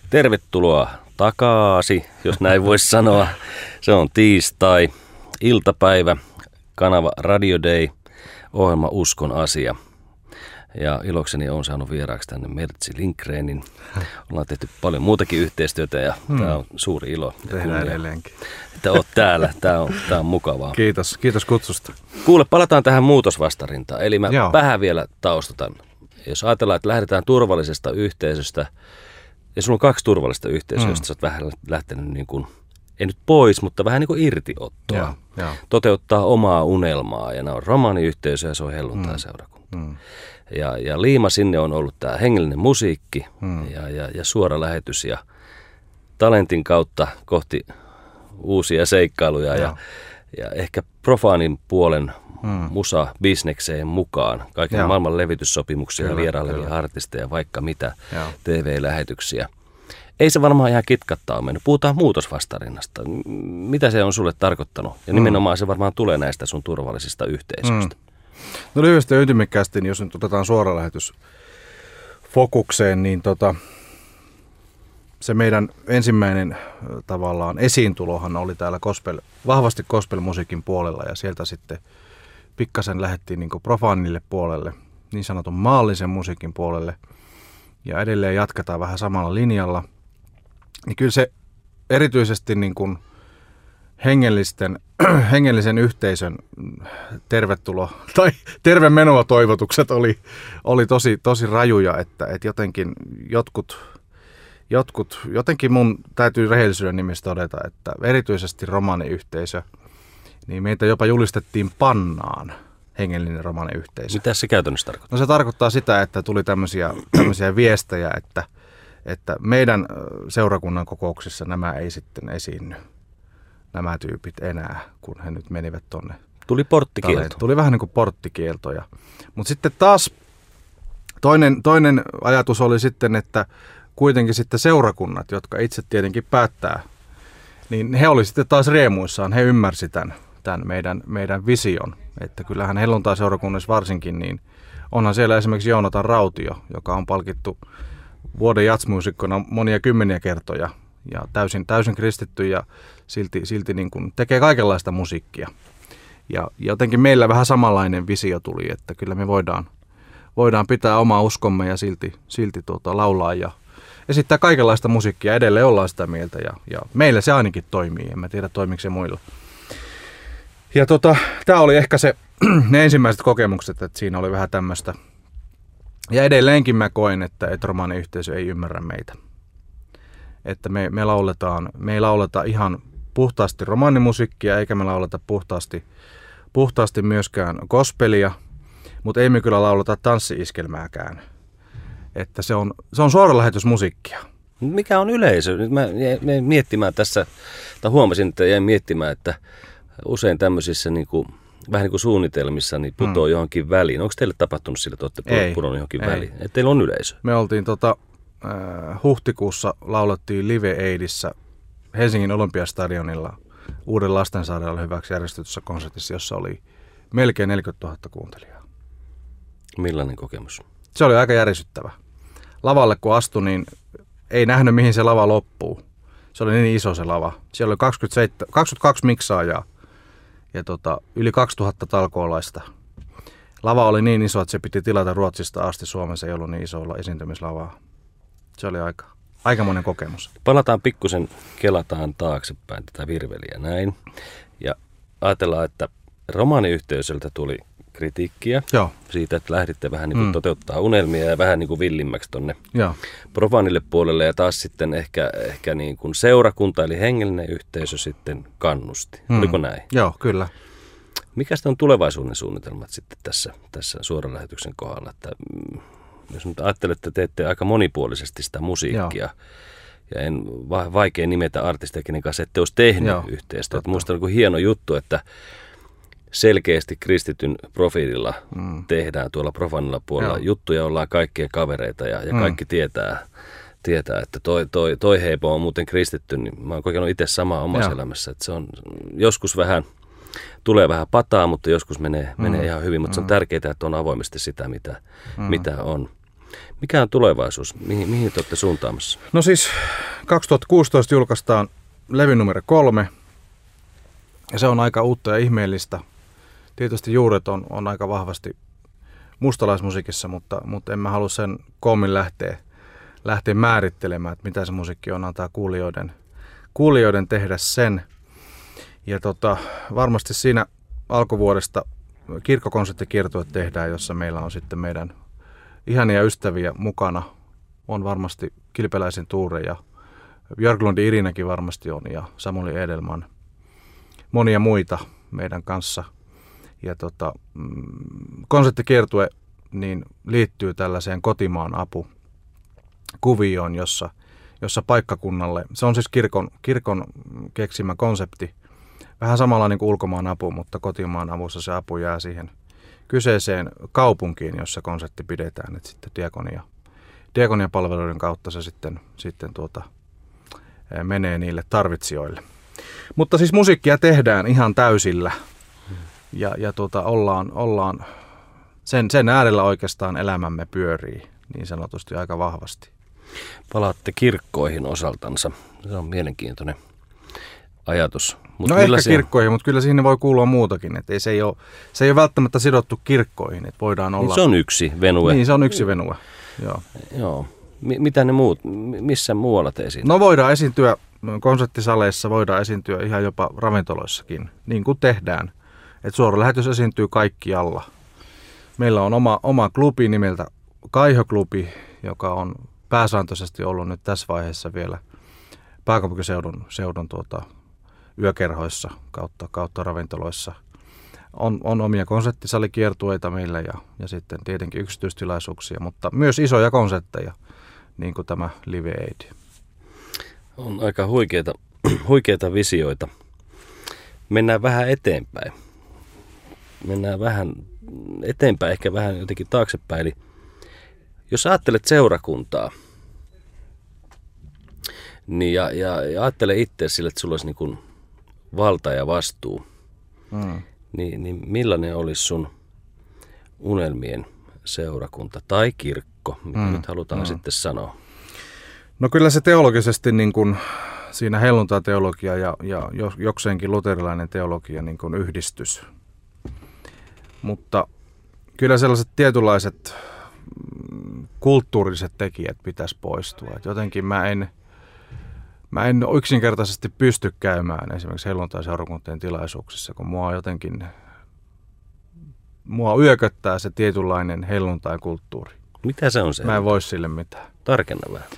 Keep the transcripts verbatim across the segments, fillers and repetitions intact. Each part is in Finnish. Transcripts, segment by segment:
Tervetuloa takaisin, jos näin voisi sanoa. Se on tiistai, iltapäivä, kanava Radio Day, ohjelma Uskon asia. Ja ilokseni olen saanut vieraaksi tänne Mertsi Lindgrenin. Ollaan tehty paljon muutakin yhteistyötä ja hmm. tämä on suuri ilo. Tehdään edelleenkin. Että olet täällä. Tämä on, tämä on mukavaa. Kiitos, kiitos kutsusta. Kuule, palataan tähän muutosvastarintaan. Eli mä Joo. vähän vielä taustotan. Jos ajatellaan, että lähdetään turvallisesta yhteisöstä, ja sulla on kaksi turvallista yhteisöä, mm. josta sä oot vähän lähtenyt niin kuin, ei nyt pois, mutta vähän niin kuin irtiottoa. Joo, joo. Toteuttaa omaa unelmaa, ja nämä on romaaniyhteisö ja se on helluntai-seurakunta. Mm. Ja, ja liima sinne on ollut tämä hengellinen musiikki mm. ja, ja, ja suora lähetys ja talentin kautta kohti uusia seikkailuja ja, ja ehkä profaanin puolen mm. musa-bisnekseen mukaan. Kaiken Joo. maailman levityssopimuksia kyllä, ja vierailevia kyllä. artisteja, vaikka mitä, Joo. T V-lähetyksiä. Ei se varmaan ihan kitkattaa ole mennyt. Puhutaan muutosvastarinnasta. Mitä se on sulle tarkoittanut? Ja nimenomaan se varmaan tulee näistä sun turvallisista yhteisöistä. Mm. No lyhyesti ja ytimekkäästi, niin jos nyt otetaan suora lähetys fokukseen, niin tota, se meidän ensimmäinen tavallaan esiintulohan oli täällä gospel, vahvasti gospelmusiikin puolella ja sieltä sitten pikkasen lähdettiin niin kuin profaanille puolelle, niin sanotun maallisen musiikin puolelle ja edelleen jatketaan vähän samalla linjalla. Niin kyllä se erityisesti niin kuin hengellisten, hengellisen yhteisön tervetulo tai terve menoa toivotukset oli, oli tosi, tosi rajuja, että, että jotenkin jotkut, jotkut, jotenkin mun täytyy rehellisyyden nimissä todeta, että erityisesti romaaniyhteisö, niin meitä jopa julistettiin pannaan hengellinen romaaniyhteisö. Mitä se käytännössä tarkoittaa? No se tarkoittaa sitä, että tuli tämmöisiä, tämmöisiä viestejä, että, että meidän seurakunnan kokouksissa nämä ei sitten esiinny. Nämä tyypit enää, kun he nyt menivät tonne. Tuli porttikielto. Tuli vähän niin kuin porttikieltoja. Mutta sitten taas toinen, toinen ajatus oli sitten, että kuitenkin sitten seurakunnat, jotka itse tietenkin päättää, niin he oli sitten taas riemuissaan. He ymmärsi tämän, tämän meidän, meidän vision. Että kyllähän helluntai-seurakunnassa varsinkin, niin onhan siellä esimerkiksi Joonatan Rautio, joka on palkittu vuoden jatsmuusikkona monia kymmeniä kertoja. Ja täysin, täysin kristitty ja silti, silti niin kuin tekee kaikenlaista musiikkia. Ja jotenkin meillä vähän samanlainen visio tuli, että kyllä me voidaan, voidaan pitää omaa uskomme ja silti, silti tuota, laulaa ja esittää kaikenlaista musiikkia. Edelleen ollaan sitä mieltä ja, ja meillä se ainakin toimii, en mä tiedä toimiko se muilla. Ja tota, tämä oli ehkä se, ne ensimmäiset kokemukset, että siinä oli vähän tämmöistä. Ja edelleenkin mä koen, että, että romaaniyhteisö ei ymmärrä meitä. Että me, me, lauletaan, me ei lauleta ihan puhtaasti romaanimusiikkia, eikä me lauleta puhtaasti, puhtaasti myöskään gospelia, mutta ei me kyllä lauleta tanssi-iskelmääkään. Että se on, se on suoralähetysmusiikkia. Mikä on yleisö? Nyt mä jäin miettimään tässä, tai huomasin, että jäin miettimään, että usein tämmöisissä niin kuin, vähän niin kuin suunnitelmissa niin putoo hmm. johonkin väliin. Onko teille tapahtunut sillä, että olette pudonnut johonkin ei. väliin? Että teillä on yleisö? Me oltiin tota... huhtikuussa laulettiin Live Aidissä Helsingin Olympiastadionilla Uuden lastensairaalan hyväksi järjestetyssä konsertissa, jossa oli melkein neljäkymmentätuhatta kuuntelijaa. Millainen kokemus? Se oli aika järisyttävä. Lavalle kun astui, niin ei nähnyt mihin se lava loppuu. Se oli niin iso se lava. Siellä oli kaksikymmentäseitsemän, kaksikymmentäkaksi miksaajaa ja tota, yli kaksituhatta talkoolaista. Lava oli niin iso, että se piti tilata Ruotsista asti. Suomessa ei ollut niin isolla esiintymislavaa. Se oli aika, aikamoinen kokemus. Palataan pikkusen, kelataan taaksepäin tätä virveliä näin. Ja ajatellaan, että romaaniyhteisöltä tuli kritiikkiä Joo. siitä, että lähditte vähän niin kuin mm. toteuttaa unelmia ja vähän niin kuin villimmäksi tonne Joo. profaanille puolelle. Ja taas sitten ehkä, ehkä niin kuin seurakunta eli hengellinen yhteisö sitten kannusti. Mm. Oliko näin? Joo, kyllä. Mikä on tulevaisuuden suunnitelmat sitten tässä, tässä suoran lähetyksen kohdalla? Että, jos nyt ajattelette, että teette aika monipuolisesti sitä musiikkia, Joo. ja en va- vaikea nimetä artisteja, kenen kanssa ette olisi tehnyt Joo, yhteistyötä. Minusta on hieno juttu, että selkeästi kristityn profiililla mm. tehdään tuolla profanilla puolella Joo. juttuja, ollaan kaikkien kavereita ja, ja mm. kaikki tietää, tietää, että toi, toi, toi heipo on muuten kristitty, niin mä oon kokenut itse samaa omassa Joo. elämässä, että se on joskus vähän, tulee vähän pataa, mutta joskus menee, mm. menee ihan hyvin, mutta mm. se on tärkeää, että on avoimesti sitä, mitä, mm. mitä on. Mikä on tulevaisuus? Mihin, mihin te olette suuntaamassa? No siis kaksituhattakuusitoista julkaistaan levy numero kolme. Ja se on aika uutta ja ihmeellistä. Tietysti juuret on, on aika vahvasti mustalaismusiikissa, mutta, mutta en mä halua sen koommin lähteä, lähteä määrittelemään, että mitä se musiikki on, antaa kuulijoiden, kuulijoiden tehdä sen. Ja tota, varmasti siinä alkuvuodesta kirkkokonserttikiertue tehdään, jossa meillä on sitten meidän ihania ystäviä mukana. On varmasti Kilpeläisen Tuure ja Björklundin Irinäkin varmasti on ja Samuli Edelman. Monia muita meidän kanssa. Ja tota, konserttikiertue niin liittyy tällaiseen kotimaan apukuvioon, jossa, jossa paikkakunnalle, se on siis kirkon, kirkon keksimä konsepti, vähän samalla niin kuin ulkomaan apu, mutta kotimaan avussa se apu jää siihen kyseiseen kaupunkiin, jossa konsertti pidetään, että sitten diakonia, diakoniapalveluiden kautta se sitten, sitten tuota, menee niille tarvitsijoille. Mutta siis musiikkia tehdään ihan täysillä ja, ja tuota, ollaan, ollaan sen, sen äärellä oikeastaan elämämme pyörii niin sanotusti aika vahvasti. Palaatte kirkkoihin osaltansa. Se on mielenkiintoinen ajatus. Mut no ehkä se... kirkkoihin, mutta kyllä siihen voi kuulua muutakin. Et ei, se, ei ole, se ei ole välttämättä sidottu kirkkoihin. Et voidaan olla... niin se on yksi venue. Niin, se on yksi venue. Joo. Joo. M- mitä ne muut, missä muualla te esiintyy? No voidaan esiintyä konserttisaleissa, voidaan esiintyä ihan jopa ravintoloissakin, niin kuin tehdään. Et suora lähetys esiintyy kaikkialla. Meillä on oma, oma klubi nimeltä Kaiho-klubi, joka on pääsääntöisesti ollut nyt tässä vaiheessa vielä pääkaupunkiseudun seudun tuota, yökerhoissa kautta, kautta ravintoloissa. On, on omia konserttisalikiertueita meillä ja, ja sitten tietenkin yksityistilaisuuksia, mutta myös isoja konsertteja, niin kuin tämä Live Aid. On aika huikeita, huikeita visioita. Mennään vähän eteenpäin. Mennään vähän eteenpäin, ehkä vähän jotenkin taaksepäin. Eli jos ajattelet seurakuntaa, niin ja, ja, ja ajattele itse sille, että sulla olisi niin kuin valta ja vastuu, mm. niin, niin millainen olisi sun unelmien seurakunta tai kirkko, mitä mm. nyt halutaan mm. sitten sanoa? No kyllä se teologisesti niin kuin siinä helluntaiteologia ja, ja jokseenkin luterilainen teologia niin kuin yhdistys. Mutta kyllä sellaiset tietynlaiset kulttuuriset tekijät pitäisi poistua. Et jotenkin mä en, mä en yksinkertaisesti pysty käymään esimerkiksi helluntaiseurakuntien tilaisuuksissa, kun mua jotenkin mua yököttää se tietynlainen helluntaikulttuuri. Mitä se on se? Mä en voi sille mitään. Tarkenna vähän.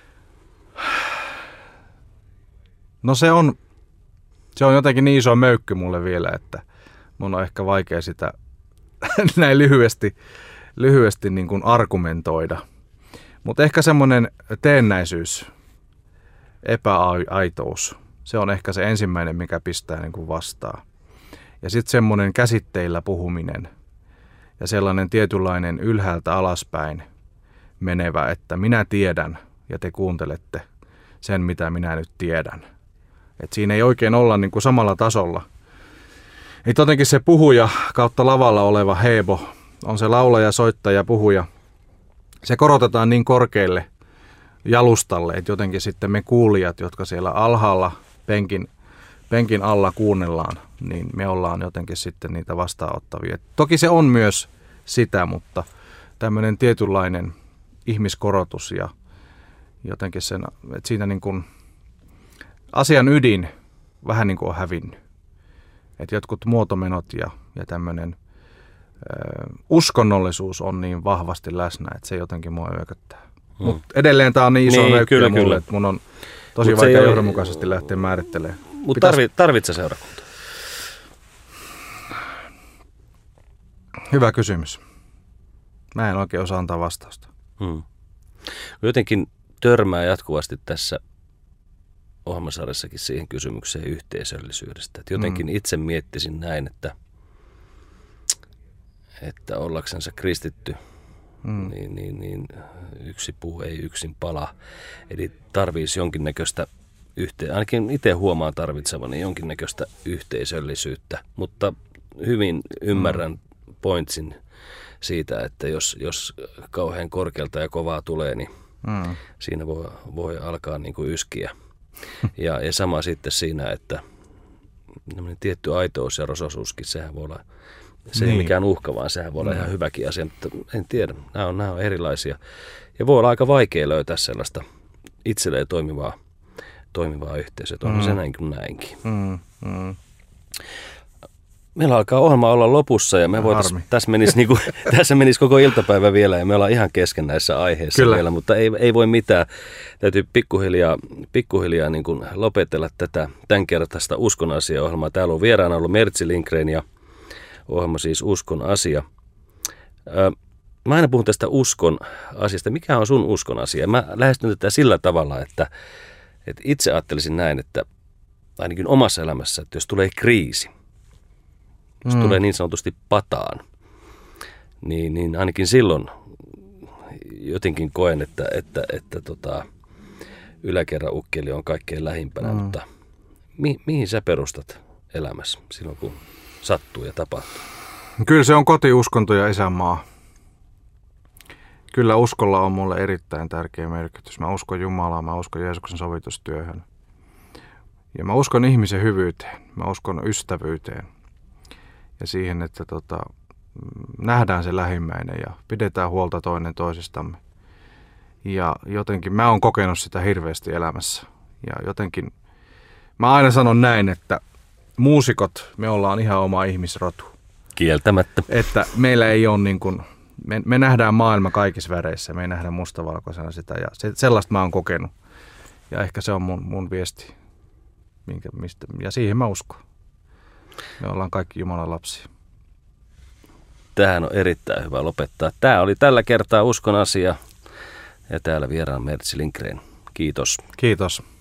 No se on, se on jotenkin niin iso möykky mulle vielä, että mun on ehkä vaikea sitä näin lyhyesti, lyhyesti niin kuin argumentoida. Mutta ehkä semmoinen teennäisyys, epäaitous, se on ehkä se ensimmäinen, mikä pistää niin kuin vastaan. Ja sitten semmoinen käsitteillä puhuminen ja sellainen tietynlainen ylhäältä alaspäin menevä, että minä tiedän ja te kuuntelette sen, mitä minä nyt tiedän. Et siinä ei oikein olla niin kuin samalla tasolla. Et jotenkin se puhuja kautta lavalla oleva Hebo on se laulaja, soittaja, puhuja. Se korotetaan niin korkealle jalustalle, että jotenkin sitten me kuulijat, jotka siellä alhaalla penkin, penkin alla kuunnellaan, niin me ollaan jotenkin sitten niitä vastaanottavia. Et toki se on myös sitä, mutta tämmöinen tietynlainen ihmiskorotus ja jotenkin sen, että siinä niin kuin asian ydin vähän niin kuin on hävinnyt. Että jotkut muotomenot ja, ja tämmöinen ö, uskonnollisuus on niin vahvasti läsnä, että se jotenkin mua yököttää. Hmm. Mutta edelleen tämä on niin iso niin, möykkyä mulle, kyllä. Että mun on tosi Mut vaikea johdonmukaisesti lähteä määrittelemään. Mutta Pitäis... tarvit, tarvitsee seurakunta? Hyvä kysymys. Mä en oikein osaa antaa vastausta. Hmm. Jotenkin törmää jatkuvasti tässä ohjelmasarjassakin siihen kysymykseen yhteisöllisyydestä. Et jotenkin mm. itse miettisin näin, että, että ollaksensa kristitty, mm. niin, niin, niin yksi puu ei yksin pala. Eli tarvitsisi jonkinnäköistä, yhte- ainakin itse huomaan tarvitsevani jonkinnäköistä yhteisöllisyyttä, mutta hyvin ymmärrän mm. pointsin siitä, että jos, jos kauhean korkealta ja kovaa tulee, niin mm. siinä voi, voi alkaa niin kuin yskiä. Ja, ja sama sitten siinä, että tietty aitous ja rososuuskin, sehän voi olla, se niin. ei mikään uhka, vaan sehän voi olla mm. ihan hyväkin asia, mutta en tiedä, nämä on, nämä on erilaisia. Ja voi olla aika vaikea löytää sellaista itselleen toimivaa, toimivaa yhteisöä, on mm. se näin kuin näinkin. Mm. Mm. Meillä alkaa ohjelma olla lopussa ja me voitaisiin, tässä menisi, niin kuin, tässä menisi koko iltapäivä vielä ja me ollaan ihan kesken näissä aiheissa Kyllä. vielä, mutta ei, ei voi mitään. Täytyy pikkuhiljaa, pikkuhiljaa niin kuin lopetella tätä tämänkertaista Uskon asia-ohjelmaa. Täällä on vieraana ollut Mertsi Lindgren ja ohjelma siis Uskon asia. Mä aina puhun tästä uskon asiasta. Mikä on sun uskon asia? Mä lähestyn tätä sillä tavalla, että, että itse ajattelisin näin, että ainakin omassa elämässä, että jos tulee kriisi, jos mm. tulee niin sanotusti pataan, niin, niin ainakin silloin jotenkin koen, että, että, että tota, yläkerran ukkeli on kaikkein lähimpänä, mm. mutta mi, mihin sä perustat elämässä silloin, kun sattuu ja tapahtuu? Kyllä se on kotiuskonto ja isänmaa. Kyllä uskolla on mulle erittäin tärkeä merkitys. Mä uskon Jumalaan, mä uskon Jeesuksen sovitustyöhön. Ja mä uskon ihmisen hyvyyteen, mä uskon ystävyyteen. Ja siihen, että tota, nähdään se lähimmäinen ja pidetään huolta toinen toisistamme. Ja jotenkin mä oon kokenut sitä hirveästi elämässä. Ja jotenkin mä aina sanon näin, että muusikot, me ollaan ihan oma ihmisrotu. Kieltämättä. Että meillä ei ole niin kuin, me, me nähdään maailma kaikissa väreissä, me ei nähdä mustavalkoisena sitä. Ja se, sellaista mä oon kokenut. Ja ehkä se on mun, mun viesti. Minkä, mistä, ja siihen mä uskon. Me ollaan kaikki Jumalan lapsia. Tähän on erittäin hyvä lopettaa. Tämä oli tällä kertaa Uskon asia. Ja täällä vieraan Mertsi Lindgren. Kiitos. Kiitos.